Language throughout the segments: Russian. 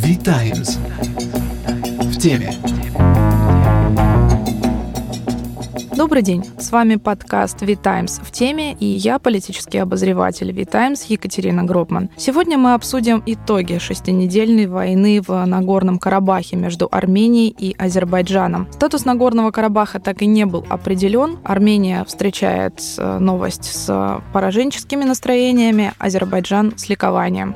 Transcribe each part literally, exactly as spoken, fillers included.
V-Times. В теме. Добрый день, с вами подкаст V-Times в теме, и я политический обозреватель V-Times Екатерина Гробман. Сегодня мы обсудим итоги шестинедельной войны в Нагорном Карабахе между Арменией и Азербайджаном. Статус Нагорного Карабаха так и не был определен. Армения встречает новость с пораженческими настроениями, Азербайджан с ликованием.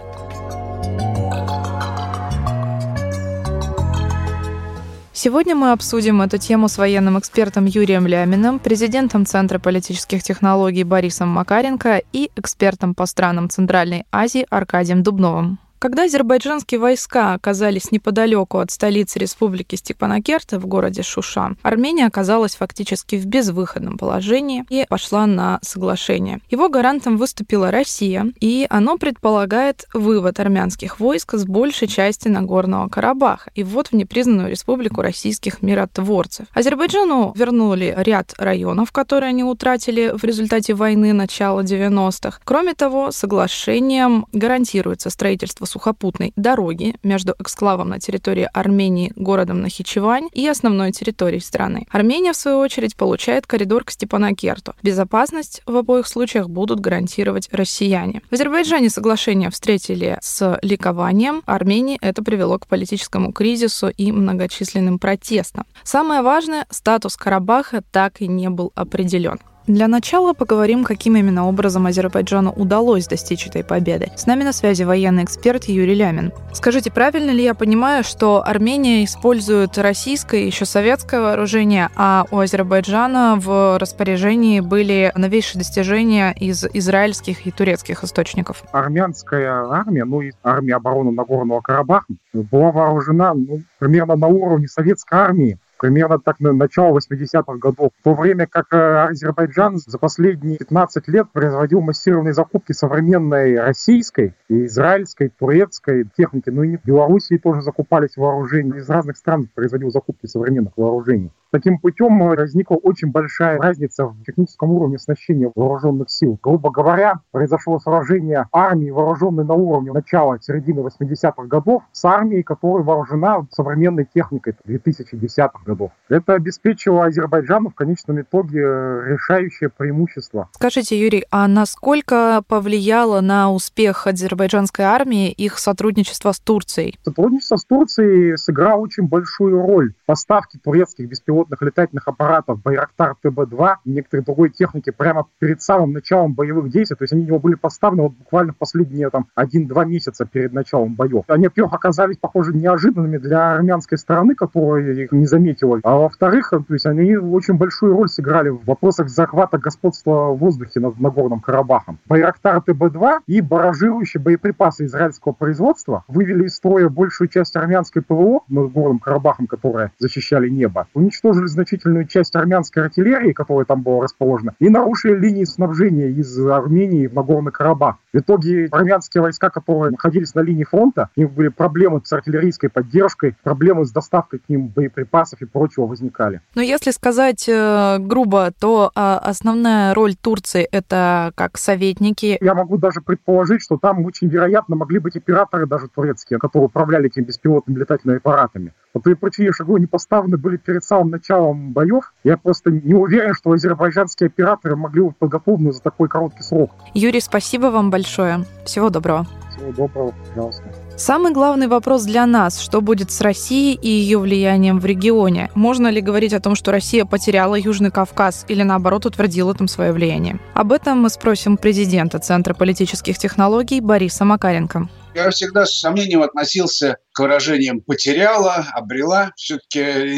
Сегодня мы обсудим эту тему с военным экспертом Юрием Ляминым, президентом Центра политических технологий Борисом Макаренко и экспертом по странам Центральной Азии Аркадием Дубновым. Когда азербайджанские войска оказались неподалеку от столицы республики Степанакерта в городе Шуша, Армения оказалась фактически в безвыходном положении и пошла на соглашение. Его гарантом выступила Россия, и оно предполагает вывод армянских войск с большей части Нагорного Карабаха и ввод в непризнанную республику российских миротворцев. Азербайджану вернули ряд районов, которые они утратили в результате войны начала девяностых. Кроме того, соглашением гарантируется строительство сухопутной дороги между эксклавом на территории Армении, городом Нахичевань и основной территорией страны. Армения, в свою очередь, получает коридор к Степанакерту. Безопасность в обоих случаях будут гарантировать россияне. В Азербайджане соглашение встретили с ликованием. Армении это привело к политическому кризису и многочисленным протестам. Самое важное, статус Карабаха так и не был определен. Для начала поговорим, каким именно образом Азербайджану удалось достичь этой победы. С нами на связи военный эксперт Юрий Лямин. Скажите, правильно ли я понимаю, что Армения использует российское, еще советское вооружение, а у Азербайджана в распоряжении были новейшие достижения из израильских и турецких источников? Армянская армия, ну и армия обороны Нагорного Карабаха, была вооружена ну, примерно на уровне советской армии. Примерно так на начало восьмидесятых годов. В то время как Азербайджан за последние пятнадцать лет производил массированные закупки современной российской, и израильской, турецкой техники. Ну и в Белоруссии тоже закупались вооружения. Из разных стран производил закупки современных вооружений. Таким путем возникла очень большая разница в техническом уровне оснащения вооруженных сил. Грубо говоря, произошло сражение армии, вооруженной на уровне начала середины восьмидесятых годов, с армией, которая вооружена современной техникой две тысячи десятых годов. Это обеспечило Азербайджану в конечном итоге решающее преимущество. Скажите, Юрий, а насколько повлияло на успех азербайджанской армии их сотрудничество с Турцией? Сотрудничество с Турцией сыграло очень большую роль. Поставки турецких беспилотных летательных аппаратов Байрактар Тэ Бэ два и некоторой другой техники прямо перед самым началом боевых действий. То есть они у него были поставлены вот буквально последние там один-два месяца перед началом боев. Они, во-первых, оказались, похоже, неожиданными для армянской стороны, которая их не заметила. А во-вторых, то есть они очень большую роль сыграли в вопросах захвата господства в воздухе над Нагорным Карабахом. Байрактар Тэ Бэ два и барражирующие боеприпасы израильского производства вывели из строя большую часть армянской ПВО над Нагорным Карабахом, которые защищали небо. Уничтожили значительную часть армянской артиллерии, которая там была расположена, и нарушили линии снабжения из Армении в Нагорный Карабах. В итоге армянские войска, которые находились на линии фронта, у них были проблемы с артиллерийской поддержкой, проблемы с доставкой к ним боеприпасов и прочего возникали. Но если сказать э, грубо, то э, основная роль Турции — это как советники. Я могу даже предположить, что там очень вероятно могли быть операторы даже турецкие, которые управляли этими беспилотными летательными аппаратами. По той причине, что они поставлены были перед самым началом боев, я просто не уверен, что азербайджанские операторы могли быть подготовлены за такой короткий срок. Юрий, спасибо вам большое. Всего доброго. Всего доброго, пожалуйста. Самый главный вопрос для нас, что будет с Россией и ее влиянием в регионе? Можно ли говорить о том, что Россия потеряла Южный Кавказ или, наоборот, утвердила там свое влияние? Об этом мы спросим президента Центра политических технологий Бориса Макаренко. Я всегда с сомнением относился к выражениям «потеряла», «обрела». Все-таки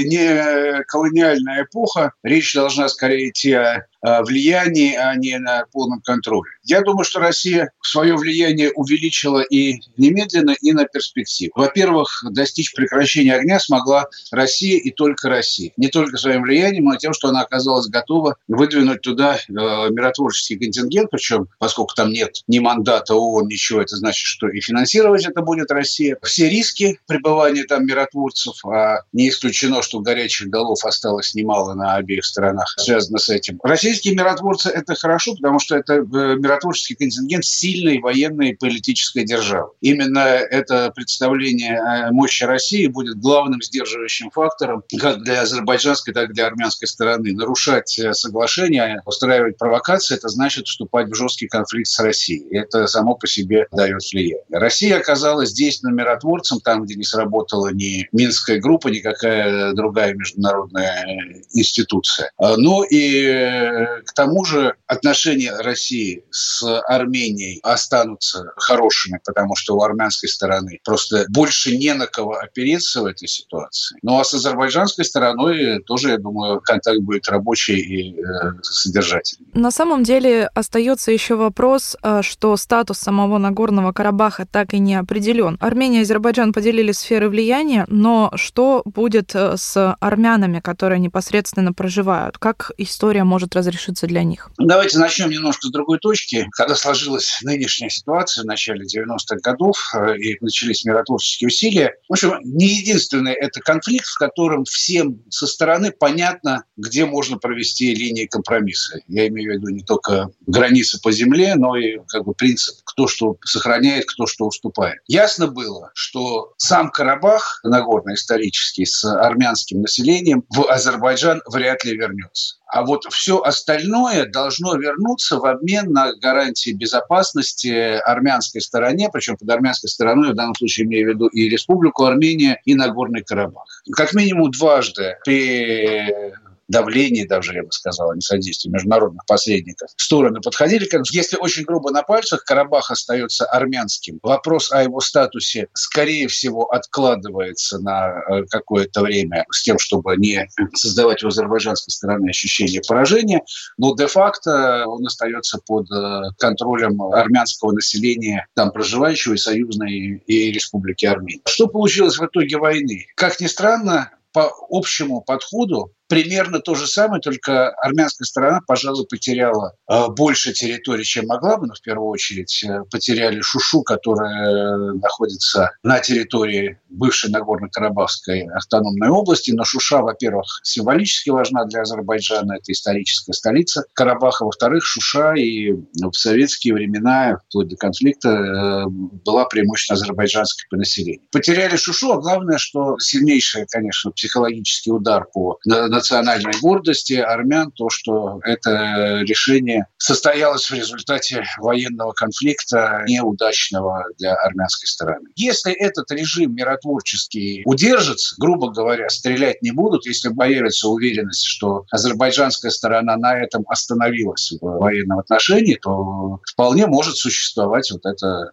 не колониальная эпоха. Речь должна скорее идти о влиянии, а не на полном контроле. Я думаю, что Россия свое влияние увеличила и немедленно, и на перспективу. Во-первых, достичь прекращения огня смогла Россия и только Россия. Не только своим влиянием, но и тем, что она оказалась готова выдвинуть туда миротворческий контингент. Причем, поскольку там нет ни мандата ООН, ничего, это значит, что и финансировать это будет Россия. Все риски риски пребывания там миротворцев, а не исключено, что горячих голов осталось немало на обеих сторонах, связано с этим. Российские миротворцы – это хорошо, потому что это миротворческий контингент сильной военной и политической державы. Именно это представление о мощи России будет главным сдерживающим фактором как для азербайджанской, так и для армянской стороны. Нарушать соглашение, устраивать провокации – это значит вступать в жесткий конфликт с Россией. И это само по себе дает влияние. Россия оказалась действенным миротворцем там, где не сработала ни Минская группа, ни какая другая международная институция. Но и к тому же отношения России с Арменией останутся хорошими, потому что у армянской стороны просто больше не на кого опереться в этой ситуации. Ну а с азербайджанской стороной тоже, я думаю, контакт будет рабочий и э, содержательный. На самом деле остается еще вопрос, что статус самого Нагорного Карабаха так и не определен. Армения и Азербайджан поделили сферы влияния, но что будет с армянами, которые непосредственно проживают? Как история может разрешиться для них? Давайте начнем немножко с другой точки. Когда сложилась нынешняя ситуация в начале девяностых годов и начались миротворческие усилия, в общем, не единственный это конфликт, в котором всем со стороны понятно, где можно провести линии компромисса. Я имею в виду не только границы по земле, но и как бы принцип, кто что сохраняет, кто что уступает. Ясно было, что сам Карабах, Нагорный исторический, с армянским населением в Азербайджан вряд ли вернется. А вот все остальное должно вернуться в обмен на гарантии безопасности армянской стороне, причем под армянской стороной в данном случае имею в виду и Республику Армения, и Нагорный Карабах. Как минимум дважды при давление, даже, я бы сказал, а не содействие международных посредников, стороны подходили. Если очень грубо на пальцах, Карабах остается армянским. Вопрос о его статусе, скорее всего, откладывается на какое-то время с тем, чтобы не создавать у азербайджанской стороны ощущение поражения, но де-факто он остается под контролем армянского населения, там проживающего, и союзной, и Республики Армения. Что получилось в итоге войны? Как ни странно, по общему подходу примерно то же самое, только армянская сторона, пожалуй, потеряла э, больше территорий, чем могла бы, но в первую очередь э, потеряли Шушу, которая находится на территории бывшей Нагорно-Карабахской автономной области. Но Шуша, во-первых, символически важна для Азербайджана, это историческая столица Карабаха. Во-вторых, Шуша и в советские времена, вплоть до конфликта, э, была преимущественно азербайджанской по населению. Потеряли Шушу, а главное, что сильнейший, конечно, психологический удар по национальной гордости армян, то, что это решение состоялось в результате военного конфликта, неудачного для армянской стороны. Если этот режим миротворческий удержится, грубо говоря, стрелять не будут, если появится уверенность, что азербайджанская сторона на этом остановилась в военном отношении, то вполне может существовать вот это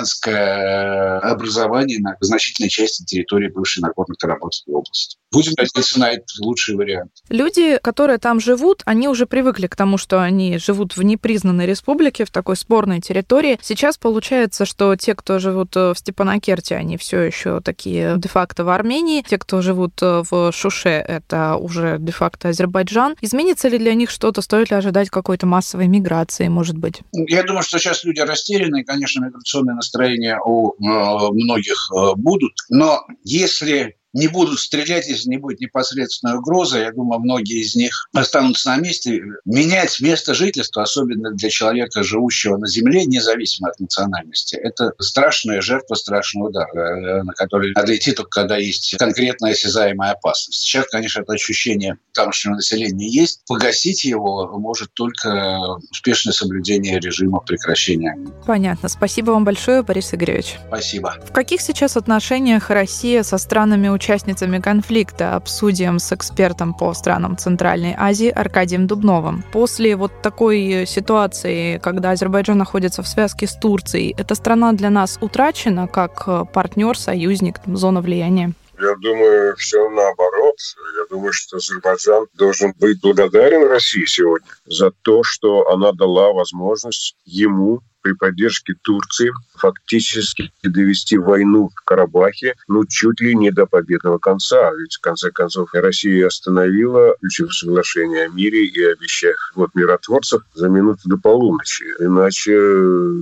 армянское образование на значительной части территории бывшей Нагорно-Карабахской области. Будем надеяться на этот лучший вариант. Люди, которые там живут, они уже привыкли к тому, что они живут в непризнанной республике, в такой спорной территории. Сейчас получается, что те, кто живут в Степанакерте, они все еще такие де-факто в Армении. Те, кто живут в Шуше, это уже де-факто Азербайджан. Изменится ли для них что-то? Стоит ли ожидать какой-то массовой миграции, может быть? Я думаю, что сейчас люди растеряны, и, конечно, миграционные настроения у э, многих э, будут. Но если не будут стрелять, если не будет непосредственной угрозы, я думаю, многие из них останутся на месте. Менять место жительства, особенно для человека, живущего на земле, независимо от национальности, это страшная жертва, страшный удар, на который надо идти только когда есть конкретная осязаемая опасность. Сейчас, конечно, это ощущение тамошнего населения есть. Погасить его может только успешное соблюдение режима прекращения огня. Понятно. Спасибо вам большое, Борис Игоревич. Спасибо. В каких сейчас отношениях Россия со странами участницами конфликта, обсудим с экспертом по странам Центральной Азии Аркадием Дубновым. После вот такой ситуации, когда Азербайджан находится в связке с Турцией, эта страна для нас утрачена как партнер, союзник, зона влияния? Я думаю, все наоборот. Я думаю, что Азербайджан должен быть благодарен России сегодня за то, что она дала возможность ему при поддержке Турции фактически довести войну в Карабахе ну, чуть ли не до победного конца. Ведь, в конце концов, Россия остановила, включив соглашение о мире и обещав вот миротворцев за минуту до полуночи. Иначе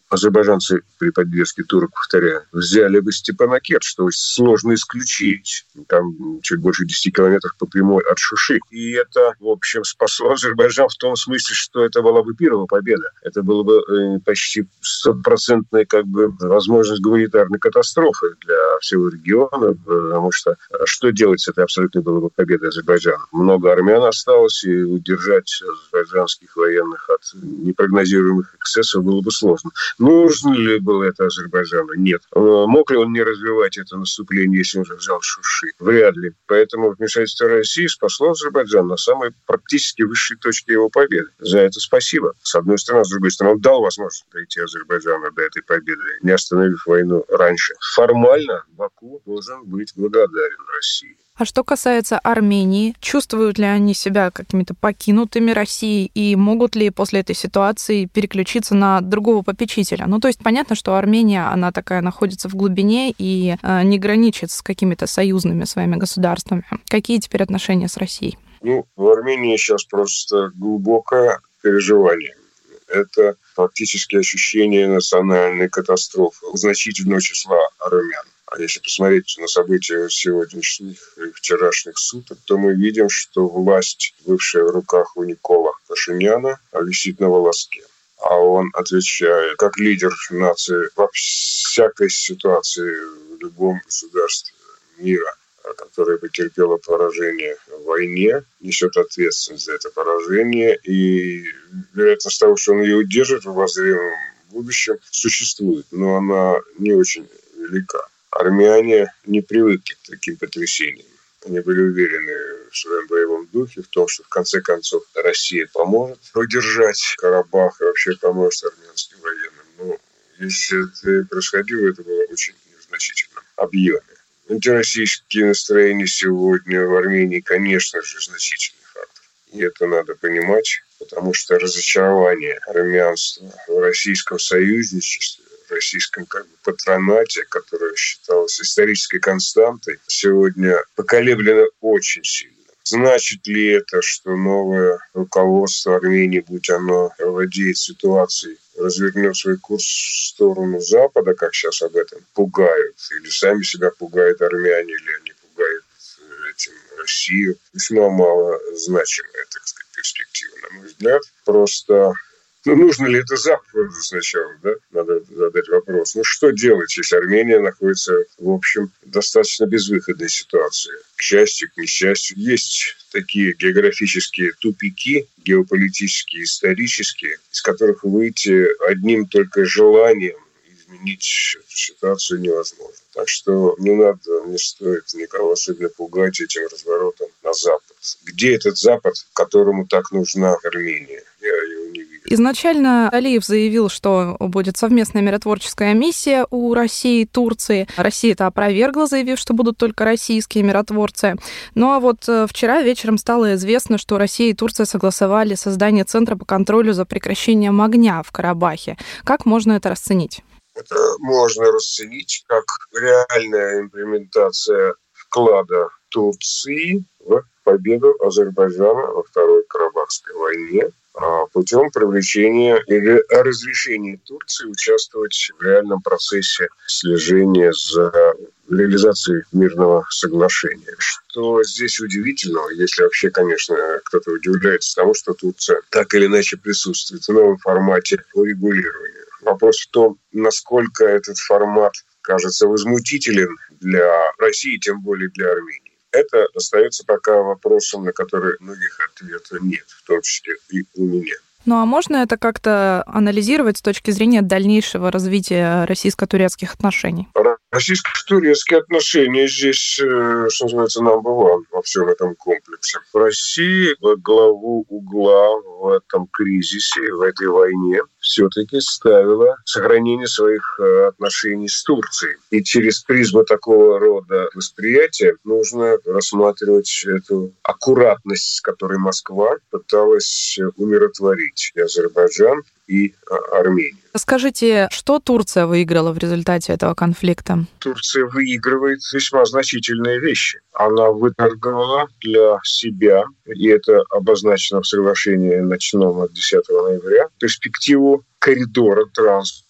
азербайджанцы при поддержке турок, повторяю, взяли бы Степанакерт, что очень сложно исключить. Там чуть больше десяти километров по прямой от Шуши. И это, в общем, спасло Азербайджан в том смысле, что это была бы первая победа. Это была бы э, почти стопроцентная как бы возможность гуманитарной катастрофы для всего региона, потому что что делать с этой абсолютной было бы победой Азербайджана? Много армян осталось, и удержать азербайджанских военных от непрогнозируемых эксцессов было бы сложно. Нужно ли было это Азербайджану? Нет. Мог ли он не развивать это наступление, если он уже взял Шуши? Вряд ли. Поэтому вмешательство России спасло Азербайджан на самой практически высшей точке его победы. За это спасибо. С одной стороны, с другой стороны, он дал возможность дойти Азербайджану до этой победы, не остановив войну раньше. Формально Баку должен быть благодарен России. А что касается Армении, чувствуют ли они себя какими-то покинутыми Россией и могут ли после этой ситуации переключиться на другого попечителя? Ну, то есть понятно, что Армения, она такая находится в глубине и э, не граничит с какими-то союзными своими государствами. Какие теперь отношения с Россией? Ну, в Армении сейчас просто глубокое переживание. Это фактически ощущение национальной катастрофы у значительного числа армян. А если посмотреть на события сегодняшних и вчерашних суток, то мы видим, что власть, бывшая в руках у Никола Пашиняна, висит на волоске. А он отвечает как лидер нации во всякой ситуации в любом государстве мира, которое потерпело поражение в войне, несет ответственность за это поражение. И вероятность того, что он ее удержит в обозримом будущем, существует, но она не очень велика. Армяне не привыкли к таким потрясениям. Они были уверены в своем боевом духе, в том, что в конце концов Россия поможет удержать Карабах и вообще поможет армянским военным. Но если это происходило, это было очень незначительном объеме. Антироссийские настроения сегодня в Армении, конечно же, значительный фактор. И это надо понимать, потому что разочарование армянства в российском союзничестве, в российском как бы патронате, которое считалось исторической константой, сегодня поколеблено очень сильно. Значит ли это, что новое руководство Армении, будь оно владеет ситуацией, развернет свой курс в сторону Запада, как сейчас об этом пугают, или сами себя пугают армяне, или они пугают этим Россию? Весьма малозначимая, так сказать, перспектива, на мой взгляд. Просто... Ну, нужно ли это Западу сначала, да? Надо задать вопрос. Ну, что делать, если Армения находится, в общем, достаточно безвыходной ситуации? К счастью, к несчастью, есть такие географические тупики, геополитические, исторические, из которых выйти одним только желанием изменить эту ситуацию невозможно. Так что не надо, не стоит никого особенно пугать этим разворотом на Запад. Где этот Запад, которому так нужна Армения? Я его не вижу. Изначально Алиев заявил, что будет совместная миротворческая миссия у России и Турции. Россия это опровергла, заявив, что будут только российские миротворцы. Ну а вот вчера вечером стало известно, что Россия и Турция согласовали создание Центра по контролю за прекращением огня в Карабахе. Как можно это расценить? Это можно расценить как реальная имплементация вклада Турции в победу Азербайджана во Второй Карабахской войне путем привлечения или разрешения Турции участвовать в реальном процессе слежения за реализацией мирного соглашения. Что здесь удивительного, если вообще, конечно, кто-то удивляется тому, что Турция так или иначе присутствует в новом формате урегулирования. Вопрос в том, насколько этот формат кажется возмутителен для России, тем более для Армении. Это остается пока вопросом, на который многих ответов нет, в том числе и у меня. Ну а можно это как-то анализировать с точки зрения дальнейшего развития российско-турецких отношений? Российско-турецкие отношения здесь, что называется, number one во всем этом комплексе. Россия во главу угла в этом кризисе, в этой войне все-таки ставила сохранение своих отношений с Турцией. И через призму такого рода восприятия нужно рассматривать эту аккуратность, с которой Москва пыталась умиротворить и Азербайджан, и Армению. Скажите, что Турция выиграла в результате этого конфликта? Турция выигрывает весьма значительные вещи. Она выторговала для себя, и это обозначено в соглашении ночном от десятого ноября, перспективу коридора транспорта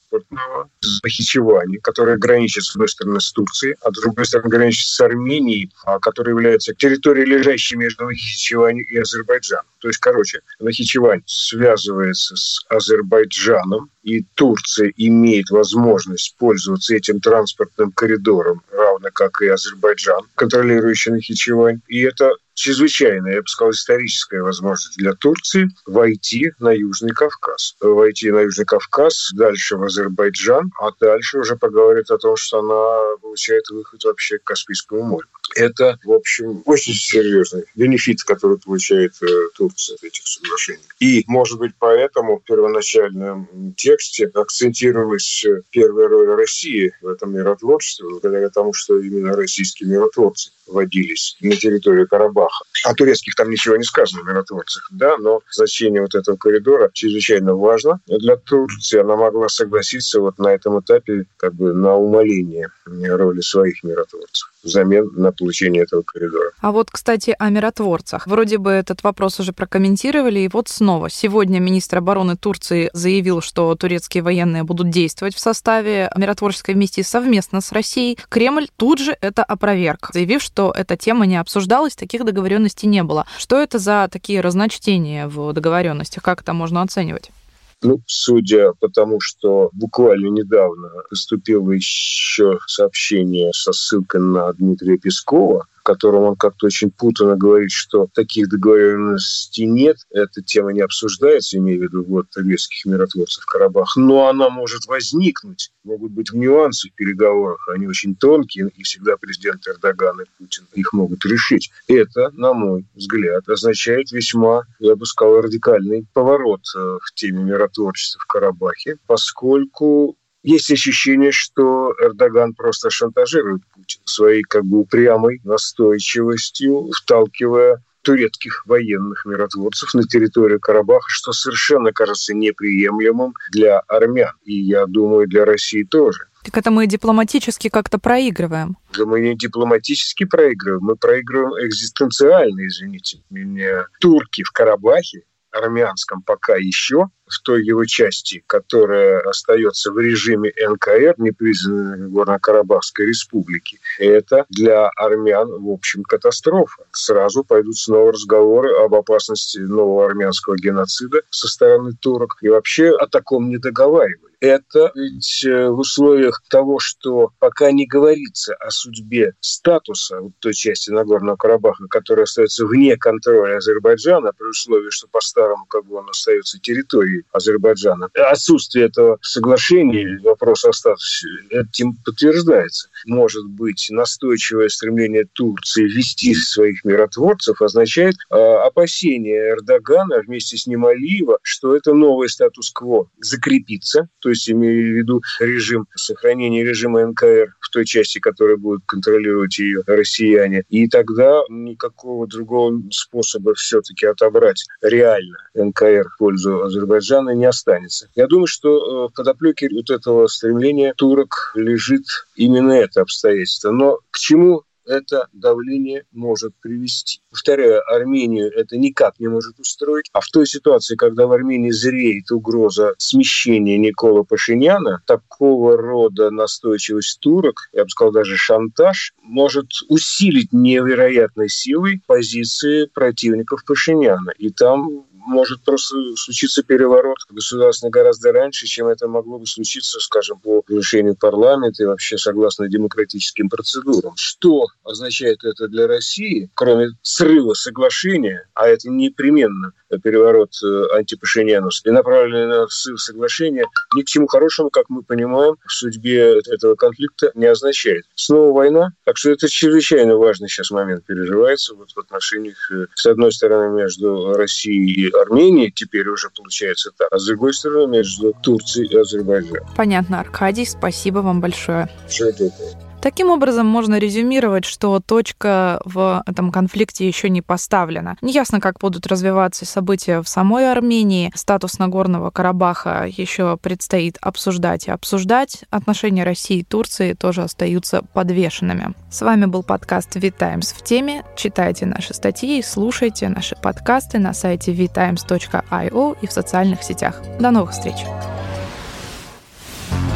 транспортного с Нахичевани, которое граничит, с одной стороны, с Турцией, а с другой стороны, граничит с Арменией, которая является территорией, лежащей между Нахичевани и Азербайджаном. То есть, короче, Нахичевань связывается с Азербайджаном, и Турция имеет возможность пользоваться этим транспортным коридором, равно как и Азербайджан, контролирующий Нахичевань. И это чрезвычайная, я бы сказал, историческая возможность для Турции войти на Южный Кавказ. Войти на Южный Кавказ, дальше в Азербайджан, а дальше уже поговорит о том, что она получает выход вообще к Каспийскому морю. Это, в общем, очень серьезный бенефит, который получает э, Турция от этих соглашений. И, может быть, поэтому в первоначальном тексте акцентировалась первая роль России в этом миротворчестве, благодаря тому, что именно российские миротворцы водились на территории Карабаха. О турецких там ничего не сказано, миротворцах, да, но значение вот этого коридора чрезвычайно важно для Турции. Она могла согласиться вот на этом этапе как бы на умаление роли своих миротворцев взамен на получение этого коридора. А вот, кстати, о миротворцах. Вроде бы этот вопрос уже прокомментировали, и вот снова. Сегодня министр обороны Турции заявил, что турецкие военные будут действовать в составе миротворческой миссии совместно с Россией. Кремль тут же это опроверг, заявив, что эта тема не обсуждалась, таких договоренностей не было. Что это за такие разночтения в договоренностях? Как это можно оценивать? Ну, судя по тому, что буквально недавно поступило еще сообщение со ссылкой на Дмитрия Пескова, в котором он как-то очень путанно говорит, что таких договоренностей нет, эта тема не обсуждается, имея в виду вот турецких миротворцев в Карабах, но она может возникнуть, могут быть нюансы в переговорах, они очень тонкие, и всегда президент Эрдоган и Путин их могут решить. Это, на мой взгляд, означает весьма, я бы сказал, радикальный поворот в теме миротворчества в Карабахе, поскольку есть ощущение, что Эрдоган просто шантажирует Путина своей как бы упрямой настойчивостью, вталкивая турецких военных миротворцев на территорию Карабаха, что совершенно кажется неприемлемым для армян. И, я думаю, для России тоже. Так это мы дипломатически как-то проигрываем. Да мы не дипломатически проигрываем, мы проигрываем экзистенциально, извините меня. Турки в Карабахе, армянском пока еще, в той его части, которая остается в режиме эн ка эр, непризнанной Горно-Карабахской республики, это для армян, в общем, катастрофа. Сразу пойдут снова разговоры об опасности нового армянского геноцида со стороны турок и вообще о таком не договаривали. Это ведь в условиях того, что пока не говорится о судьбе статуса вот той части Нагорного Карабаха, которая остается вне контроля Азербайджана, при условии, что по-старому как бы он остается территорией Азербайджана. Отсутствие этого соглашения, вопрос о статусе, этим подтверждается. Может быть, настойчивое стремление Турции ввести своих миротворцев означает э, опасение Эрдогана вместе с ним Алиева, что это новый статус-кво закрепится, то есть имея в виду режим, сохранение режима эн ка эр в той части, которая будет контролировать ее россияне. И тогда никакого другого способа все-таки отобрать реально эн ка эр в пользу Азербайджана не останется. Я думаю, что в подоплеке вот этого стремления турок лежит именно это обстоятельство. Но к чему это давление может привести? Повторяю, Армению это никак не может устроить. А в той ситуации, когда в Армении зреет угроза смещения Никола Пашиняна, такого рода настойчивость турок, я бы сказал, даже шантаж, может усилить невероятной силой позиции противников Пашиняна. И там может просто случиться переворот государственный гораздо раньше, чем это могло бы случиться, скажем, по решению парламента и вообще согласно демократическим процедурам. Что означает это для России, кроме срыва соглашения, а это непременно переворот антипашиняновский, направленный на срыв соглашения, ни к чему хорошему, как мы понимаем, в судьбе этого конфликта не означает. Снова война, так что это чрезвычайно важный сейчас момент переживается вот в отношениях, с одной стороны, между Россией и Арменией, теперь уже получается так, а с другой стороны, между Турцией и Азербайджаном. Понятно, Аркадий, спасибо вам большое. Все это. Таким образом, можно резюмировать, что точка в этом конфликте еще не поставлена. Неясно, как будут развиваться события в самой Армении. Статус Нагорного Карабаха еще предстоит обсуждать и обсуждать. Отношения России и Турции тоже остаются подвешенными. С вами был подкаст ви таймс в теме. Читайте наши статьи, слушайте наши подкасты на сайте ви таймс точка ай о и в социальных сетях. До новых встреч!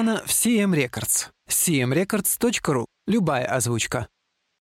записано в си эм Records. си эм рекордс точка ру. Любая озвучка.